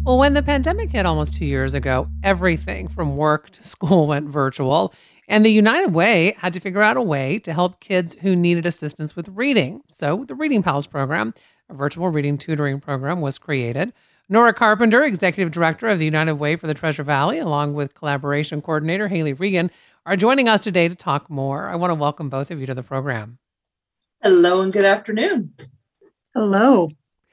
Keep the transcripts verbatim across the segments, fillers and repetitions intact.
Well, when the pandemic hit almost two years ago, everything from work to school went virtual. And the United Way had to figure out a way to help kids who needed assistance with reading. So the Reading Pals program, a virtual reading tutoring program, was created. Nora Carpenter, Executive Director of the United Way for the Treasure Valley, along with Collaboration Coordinator Haley Regan, are joining us today to talk more. I want to welcome both of you to the program. Hello and good afternoon. Hello.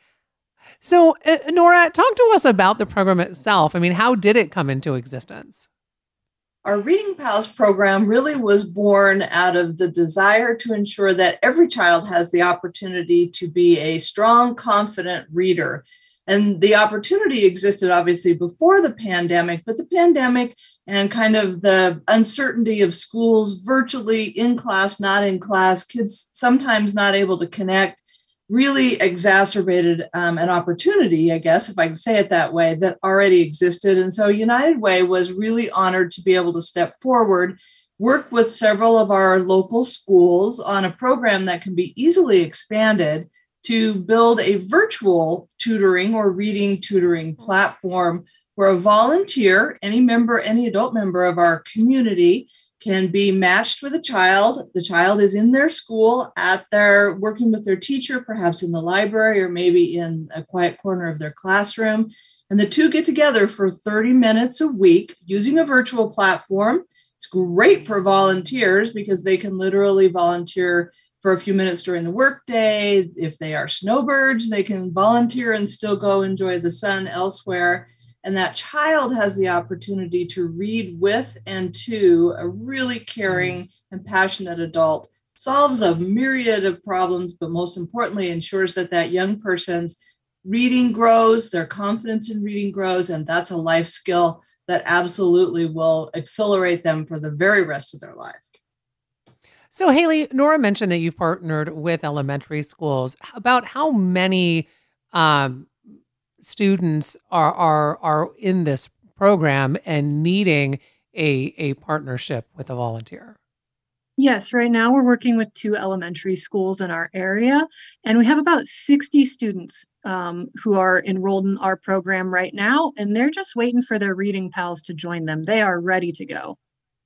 So, uh, Nora, talk to us about the program itself. I mean, how did it come into existence? Our Reading Pals program really was born out of the desire to ensure that every child has the opportunity to be a strong, confident reader. And the opportunity existed obviously before the pandemic, but the pandemic and kind of the uncertainty of schools virtually in class, not in class, kids sometimes not able to connect, really exacerbated um, an opportunity, I guess, if I can say it that way, that already existed. And so United Way was really honored to be able to step forward, work with several of our local schools on a program that can be easily expanded to build a virtual tutoring or reading tutoring platform where a volunteer, any member, any adult member of our community can be matched with a child. The child is in their school at their working with their teacher, perhaps in the library or maybe in a quiet corner of their classroom. And the two get together for thirty minutes a week using a virtual platform. It's great for volunteers because they can literally volunteer for a few minutes during the workday. If they are snowbirds, they can volunteer and still go enjoy the sun elsewhere. And that child has the opportunity to read with and to a really caring and passionate adult, solves a myriad of problems, but most importantly, ensures that that young person's reading grows, their confidence in reading grows, and that's a life skill that absolutely will accelerate them for the very rest of their life. So, Haley, Nora mentioned that you've partnered with elementary schools. About how many um, students are, are are in this program and needing a, a partnership with a volunteer? Yes, right now we're working with two elementary schools in our area, and we have about sixty students um, who are enrolled in our program right now, and they're just waiting for their Reading Pals to join them. They are ready to go.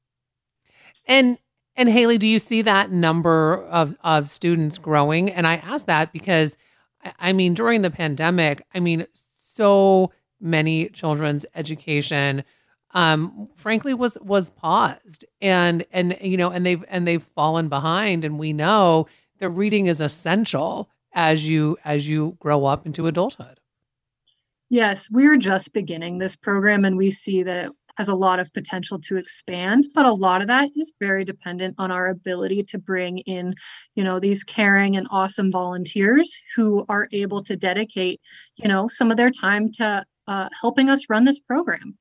And And Haley, do you see that number of, of students growing? And I ask that because, I mean, during the pandemic, I mean, so many children's education, um, frankly, was was paused, and and you know, and they've and they've fallen behind. And we know that reading is essential as you as you grow up into adulthood. Yes, we're just beginning this program, and we see that it has a lot of potential to expand, but a lot of that is very dependent on our ability to bring in, you know, these caring and awesome volunteers who are able to dedicate, you know, some of their time to uh, helping us run this program.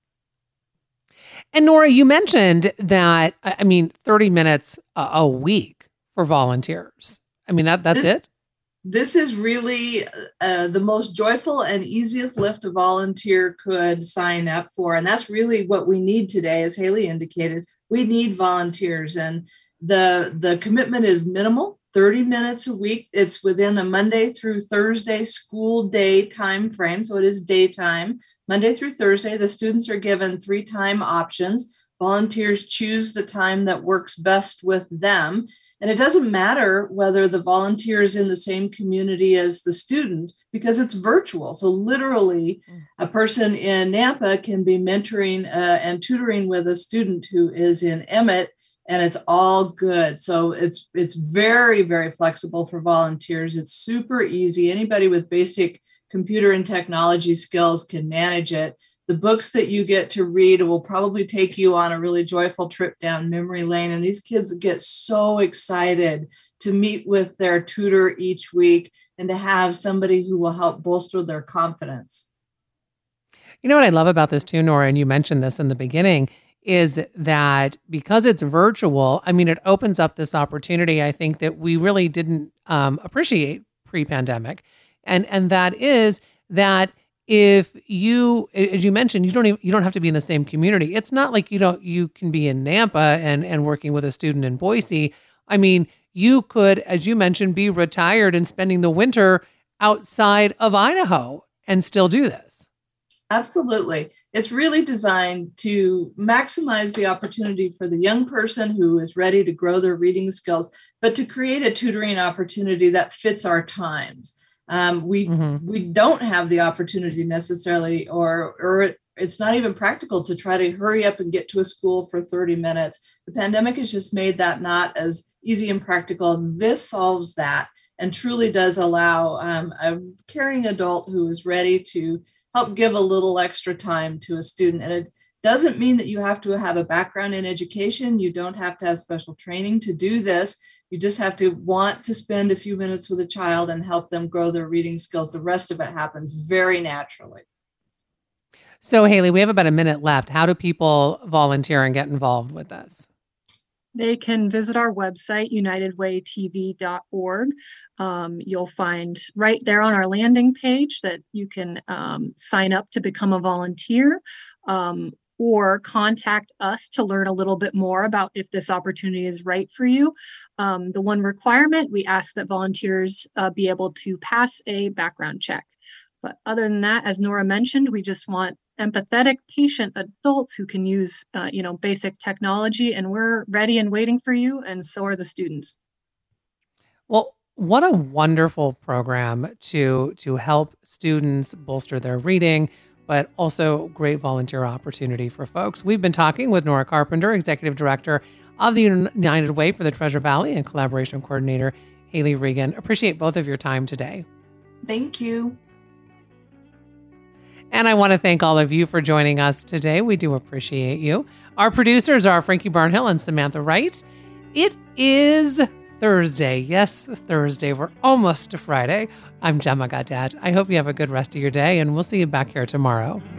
And Nora, you mentioned that, I mean, thirty minutes a, a week for volunteers. I mean, that that's this- it? This is really uh, the most joyful and easiest lift a volunteer could sign up for. And that's really what we need today, as Haley indicated. We need volunteers, and the, the commitment is minimal, thirty minutes a week. It's within a Monday through Thursday school day time frame. So it is daytime, Monday through Thursday. The students are given three time options. Volunteers choose the time that works best with them. And it doesn't matter whether the volunteer is in the same community as the student because it's virtual. So literally a person in Nampa can be mentoring uh, and tutoring with a student who is in Emmett, and it's all good. So it's it's very, very flexible for volunteers. It's super easy. Anybody with basic computer and technology skills can manage it. The books that you get to read will probably take you on a really joyful trip down memory lane. And these kids get so excited to meet with their tutor each week and to have somebody who will help bolster their confidence. You know what I love about this too, Nora, and you mentioned this in the beginning, is that because it's virtual, I mean, it opens up this opportunity, I think, that we really didn't um, appreciate pre-pandemic. And, and that is that if you, as you mentioned, you don't even, you don't have to be in the same community. It's not like you don't, you can be in Nampa and, and working with a student in Boise. I mean, you could, as you mentioned, be retired and spending the winter outside of Idaho and still do this. Absolutely. It's really designed to maximize the opportunity for the young person who is ready to grow their reading skills, but to create a tutoring opportunity that fits our times. Um, we mm-hmm. we don't have the opportunity necessarily, or or it's not even practical to try to hurry up and get to a school for thirty minutes. The pandemic has just made that not as easy and practical. This solves that and truly does allow um, a caring adult who is ready to help give a little extra time to a student. And it doesn't mean that you have to have a background in education. You don't have to have special training to do this. You just have to want to spend a few minutes with a child and help them grow their reading skills. The rest of it happens very naturally. So, Haley, we have about a minute left. How do people volunteer and get involved with this? They can visit our website, united way t v dot org. Um, you'll find right there on our landing page that you can um, sign up to become a volunteer um, or contact us to learn a little bit more about if this opportunity is right for you. Um, the one requirement, we ask that volunteers uh, be able to pass a background check. But other than that, as Nora mentioned, we just want empathetic, patient adults who can use, uh, you know, basic technology, and we're ready and waiting for you, and so are the students. Well, what a wonderful program to to help students bolster their reading, but also great volunteer opportunity for folks. We've been talking with Nora Carpenter, Executive Director of the United Way for the Treasure Valley, and Collaboration Coordinator Haley Regan. Appreciate both of your time today. Thank you. And I want to thank all of you for joining us today. We do appreciate you. Our producers are Frankie Barnhill and Samantha Wright. It is Thursday. Yes, Thursday. We're almost to Friday. I'm Gemma Gadet. I hope you have a good rest of your day, and we'll see you back here tomorrow.